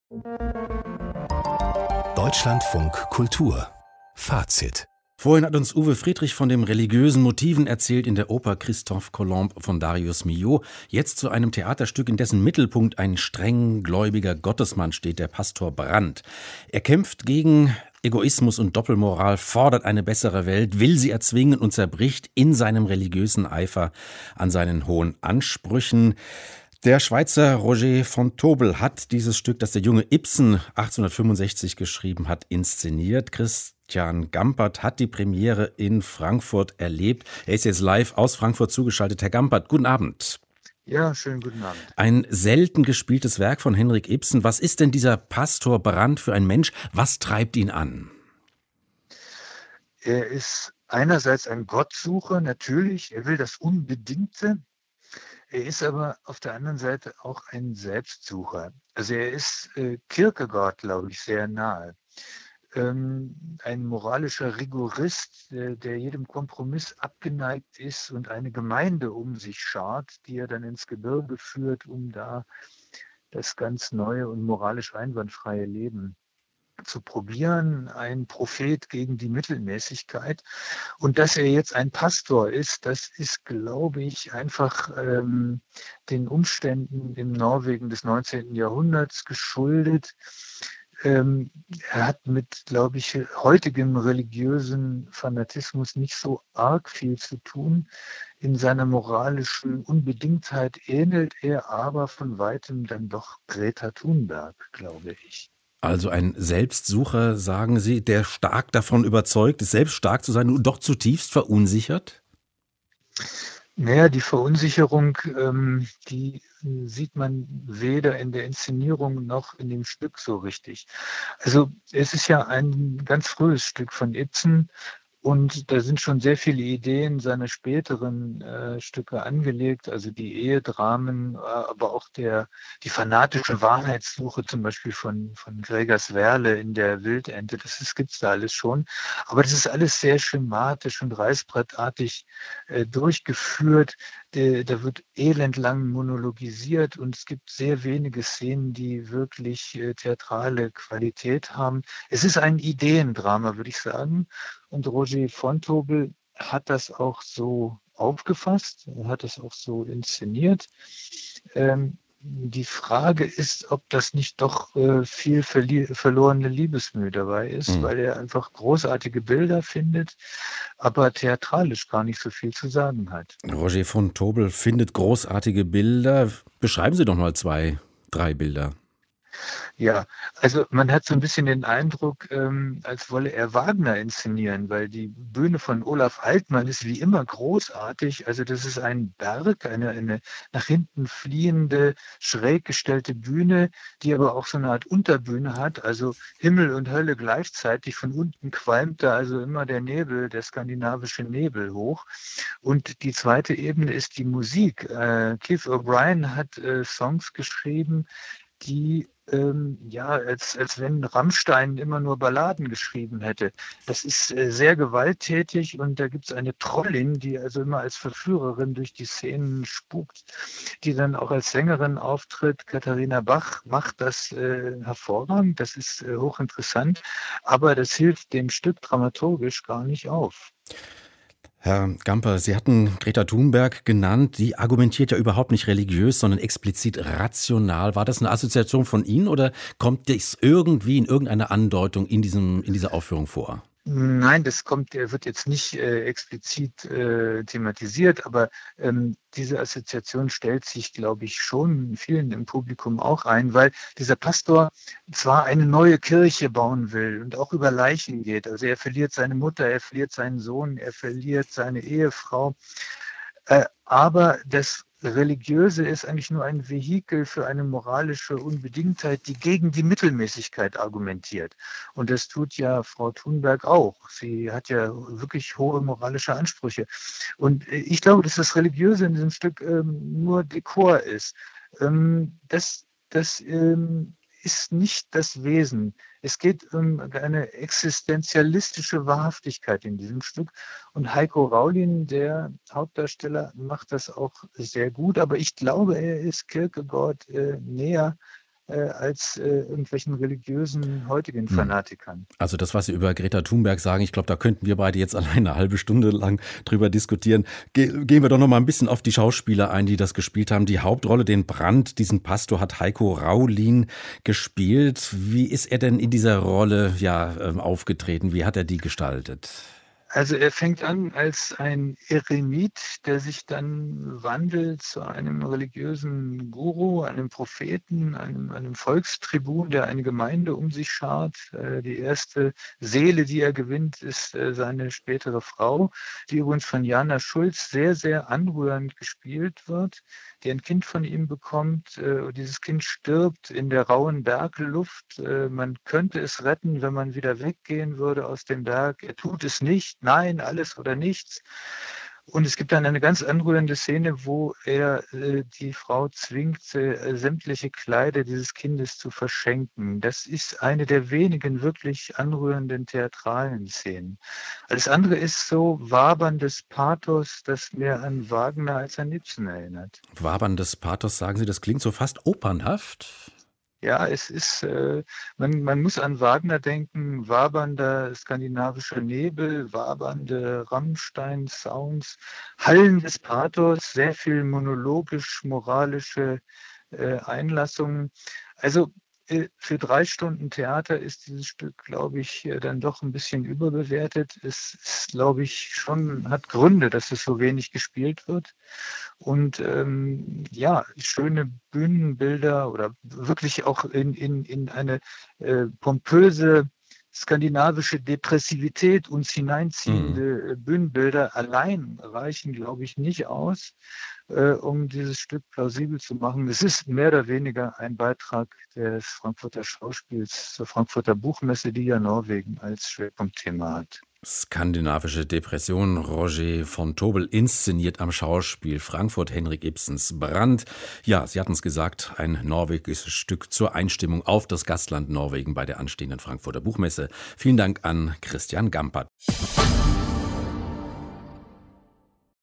Deutschlandfunk Kultur Fazit. Vorhin hat uns Uwe Friedrich von den religiösen Motiven erzählt in der Oper Christophe Colomb von Darius Milhaud. Jetzt zu einem Theaterstück, in dessen Mittelpunkt ein streng gläubiger Gottesmann steht, der Pastor Brand. Er kämpft gegen Egoismus und Doppelmoral, fordert eine bessere Welt, will sie erzwingen und zerbricht in seinem religiösen Eifer an seinen hohen Ansprüchen. Der Schweizer Roger von Tobel hat dieses Stück, das der junge Ibsen 1865 geschrieben hat, inszeniert. Christian Gampert hat die Premiere in Frankfurt erlebt. Er ist jetzt live aus Frankfurt zugeschaltet. Herr Gampert, guten Abend. Ja, schönen guten Abend. Ein selten gespieltes Werk von Henrik Ibsen. Was ist denn dieser Pastor Brand für ein Mensch? Was treibt ihn an? Er ist einerseits ein Gottsucher, natürlich. Er will das Unbedingte. Er ist aber auf der anderen Seite auch ein Selbstsucher. Also er ist Kierkegaard, glaube ich, sehr nahe. Ein moralischer Rigorist, der jedem Kompromiss abgeneigt ist und eine Gemeinde um sich schart, die er dann ins Gebirge führt, um da das ganz neue und moralisch einwandfreie Leben zu probieren, ein Prophet gegen die Mittelmäßigkeit. Und dass er jetzt ein Pastor ist, das ist, glaube ich, einfach den Umständen im Norwegen des 19. Jahrhunderts geschuldet. Er hat mit, glaube ich, heutigem religiösen Fanatismus nicht so arg viel zu tun. In seiner moralischen Unbedingtheit ähnelt er aber von weitem dann doch Greta Thunberg, glaube ich. Also ein Selbstsucher, sagen Sie, der stark davon überzeugt ist, selbst stark zu sein und doch zutiefst verunsichert? Naja, die Verunsicherung, die sieht man weder in der Inszenierung noch in dem Stück so richtig. Also es ist ja ein ganz frühes Stück von Ibsen. Und da sind schon sehr viele Ideen seiner späteren Stücke angelegt, also die Ehedramen, aber auch die fanatische Wahrheitssuche zum Beispiel von Gregers Werle in der Wildente, das gibt's da alles schon. Aber das ist alles sehr schematisch und reißbrettartig durchgeführt. Da wird elendlang monologisiert und es gibt sehr wenige Szenen, die wirklich theatrale Qualität haben. Es ist ein Ideendrama, würde ich sagen. Und Roger von Tobel hat das auch so aufgefasst, hat das auch so inszeniert. Die Frage ist, ob das nicht doch viel verlorene Liebesmühe dabei ist, weil er einfach großartige Bilder findet, aber theatralisch gar nicht so viel zu sagen hat. Roger von Tobel findet großartige Bilder. Beschreiben Sie doch mal 2, 3 Bilder. Ja, also man hat so ein bisschen den Eindruck, als wolle er Wagner inszenieren, weil die Bühne von Olaf Altmann ist wie immer großartig. Also das ist ein Berg, eine nach hinten fliehende, schräg gestellte Bühne, die aber auch so eine Art Unterbühne hat, also Himmel und Hölle gleichzeitig. Von unten qualmt da also immer der Nebel, der skandinavische Nebel hoch. Und die zweite Ebene ist die Musik. Keith O'Brien hat Songs geschrieben, die als wenn Rammstein immer nur Balladen geschrieben hätte. Das ist sehr gewalttätig und da gibt es eine Trollin, die also immer als Verführerin durch die Szenen spukt, die dann auch als Sängerin auftritt. Katharina Bach macht das hervorragend, das ist hochinteressant, aber das hilft dem Stück dramaturgisch gar nicht auf. Herr Gamper, Sie hatten Greta Thunberg genannt. Die argumentiert ja überhaupt nicht religiös, sondern explizit rational. War das eine Assoziation von Ihnen oder kommt das irgendwie in irgendeiner Andeutung in dieser Aufführung vor? Nein, wird jetzt nicht explizit thematisiert, aber diese Assoziation stellt sich, glaube ich, schon vielen im Publikum auch ein, weil dieser Pastor zwar eine neue Kirche bauen will und auch über Leichen geht. Also er verliert seine Mutter, er verliert seinen Sohn, er verliert seine Ehefrau. Aber das Religiöse ist eigentlich nur ein Vehikel für eine moralische Unbedingtheit, die gegen die Mittelmäßigkeit argumentiert. Und das tut ja Frau Thunberg auch. Sie hat ja wirklich hohe moralische Ansprüche. Und ich glaube, dass das Religiöse in diesem Stück nur Dekor ist. Das ist nicht das Wesen. Es geht um eine existenzialistische Wahrhaftigkeit in diesem Stück. Und Heiko Raulin, der Hauptdarsteller, macht das auch sehr gut. Aber ich glaube, er ist Kierkegaard näher als irgendwelchen religiösen heutigen Fanatikern. Also das, was Sie über Greta Thunberg sagen, ich glaube, da könnten wir beide jetzt allein eine halbe Stunde lang drüber diskutieren. Gehen wir doch noch mal ein bisschen auf die Schauspieler ein, die das gespielt haben. Die Hauptrolle, den Brand, diesen Pastor, hat Heiko Raulin gespielt. Wie ist er denn in dieser Rolle aufgetreten? Wie hat er die gestaltet? Also er fängt an als ein Eremit, der sich dann wandelt zu einem religiösen Guru, einem Propheten, einem Volkstribun, der eine Gemeinde um sich schart. Die erste Seele, die er gewinnt, ist seine spätere Frau, die übrigens von Jana Schulz sehr, sehr anrührend gespielt wird, die ein Kind von ihm bekommt. Dieses Kind stirbt in der rauen Bergluft. Man könnte es retten, wenn man wieder weggehen würde aus dem Berg. Er tut es nicht. Nein, alles oder nichts. Und es gibt dann eine ganz anrührende Szene, wo er die Frau zwingt, sämtliche Kleider dieses Kindes zu verschenken. Das ist eine der wenigen wirklich anrührenden theatralen Szenen. Alles andere ist so waberndes Pathos, das mehr an Wagner als an Ibsen erinnert. Waberndes Pathos, sagen Sie, das klingt so fast opernhaft. Ja, es ist, man muss an Wagner denken, wabernder skandinavischer Nebel, wabernde Rammstein-Sounds, hallendes Pathos, sehr viel monologisch-moralische Einlassungen. Also für 3 Stunden Theater ist dieses Stück, glaube ich, dann doch ein bisschen überbewertet. Es ist, glaube ich, schon, hat Gründe, dass es so wenig gespielt wird. Und schöne Bühnenbilder oder wirklich auch in eine pompöse skandinavische Depressivität uns hineinziehende Bühnenbilder allein reichen, glaube ich, nicht aus, um dieses Stück plausibel zu machen. Es ist mehr oder weniger ein Beitrag des Frankfurter Schauspiels zur Frankfurter Buchmesse, die ja Norwegen als Schwerpunktthema hat. Skandinavische Depression, Roger von Tobel, inszeniert am Schauspiel Frankfurt, Henrik Ibsens Brand. Ja, Sie hatten es gesagt, ein norwegisches Stück zur Einstimmung auf das Gastland Norwegen bei der anstehenden Frankfurter Buchmesse. Vielen Dank an Christian Gampert.